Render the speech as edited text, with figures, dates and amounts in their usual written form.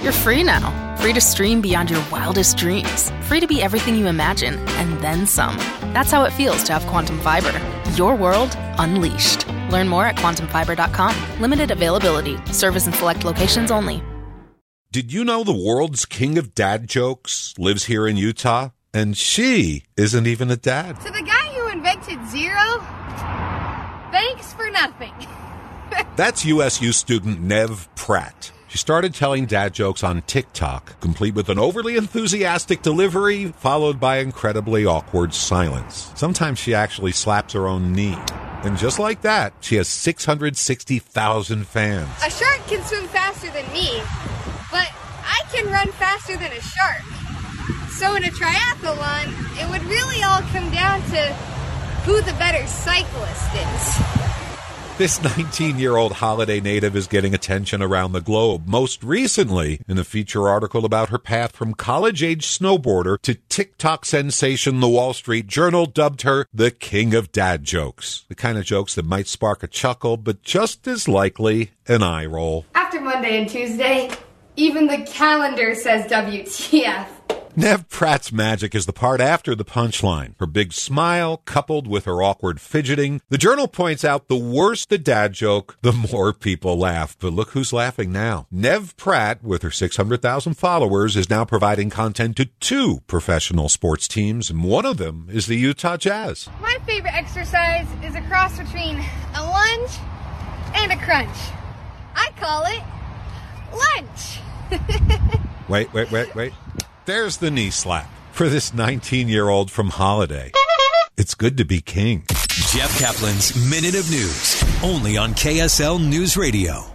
You're free now. Free to stream beyond your wildest dreams. Free to be everything you imagine, and then some. That's how it feels to have Quantum Fiber. Your world unleashed. Learn more at quantumfiber.com. Limited availability. Service in select locations only. Did you know the world's king of dad jokes lives here in Utah? And she isn't even a dad. To the guy who invented zero, thanks for nothing. That's USU student Nev Pratt. She started telling dad jokes on TikTok, complete with an overly enthusiastic delivery, followed by incredibly awkward silence. Sometimes she actually slaps her own knee. And just like that, she has 660,000 fans. A shark can swim faster than me, but I can run faster than a shark. So in a triathlon, it would really all come down to who the better cyclist is. This 19-year-old Holiday native is getting attention around the globe, most recently in a feature article about her path from college-age snowboarder to TikTok sensation. The Wall Street Journal dubbed her the king of dad jokes, the kind of jokes that might spark a chuckle, but just as likely an eye roll. After Monday and Tuesday, even the calendar says WTF. Nev Pratt's magic is the part after the punchline. Her big smile, coupled with her awkward fidgeting. The Journal points out the worse the dad joke, the more people laugh. But look who's laughing now. Nev Pratt, with her 600,000 followers, is now providing content to 2 professional sports teams, and one of them is the Utah Jazz. My favorite exercise is a cross between a lunge and a crunch. I call it lunch. Wait. There's the knee slap for this 19-year-old from Holiday. It's good to be king. Jeff Kaplan's Minute of News, only on KSL News Radio.